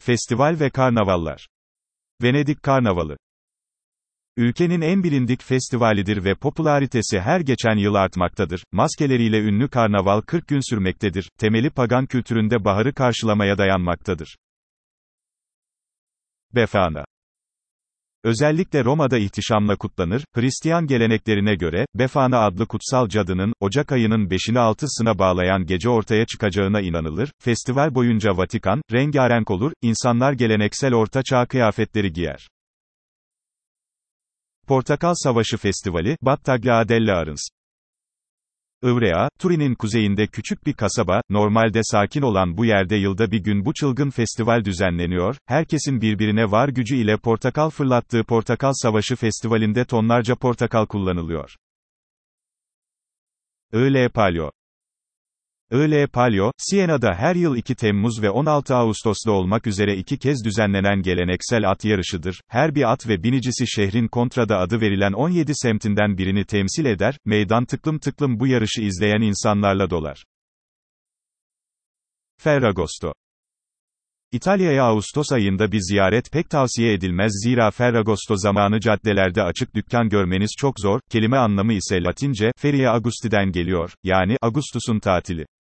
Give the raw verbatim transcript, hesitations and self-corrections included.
Festival ve karnavallar. Venedik Karnavalı. Ülkenin en bilindik festivalidir ve popülaritesi her geçen yıl artmaktadır. Maskeleriyle ünlü karnaval kırk gün sürmektedir. Temeli pagan kültüründe baharı karşılamaya dayanmaktadır. Befana. Özellikle Roma'da ihtişamla kutlanır. Hristiyan geleneklerine göre, Befana adlı kutsal cadının, Ocak ayının beşini altısına bağlayan gece ortaya çıkacağına inanılır. Festival boyunca Vatikan, rengarenk olur, insanlar geleneksel Orta Çağ kıyafetleri giyer. Portakal Savaşı Festivali, Battaglia dell'Arens. Ivrea, Turin'in kuzeyinde küçük bir kasaba, normalde sakin olan bu yerde yılda bir gün bu çılgın festival düzenleniyor, herkesin birbirine var gücü ile portakal fırlattığı Portakal Savaşı Festivali'nde tonlarca portakal kullanılıyor. Öğle Palio. Öğle Palio, Siena'da her yıl iki Temmuz ve on altı Ağustos'ta olmak üzere iki kez düzenlenen geleneksel at yarışıdır. Her bir at ve binicisi şehrin Contrada adı verilen on yedi semtinden birini temsil eder, meydan tıklım tıklım bu yarışı izleyen insanlarla dolar. Ferragosto. İtalya'ya Ağustos ayında bir ziyaret pek tavsiye edilmez zira Ferragosto zamanı caddelerde açık dükkan görmeniz çok zor, kelime anlamı ise Latince, Feria Augusti'den geliyor, yani, Ağustos'un tatili.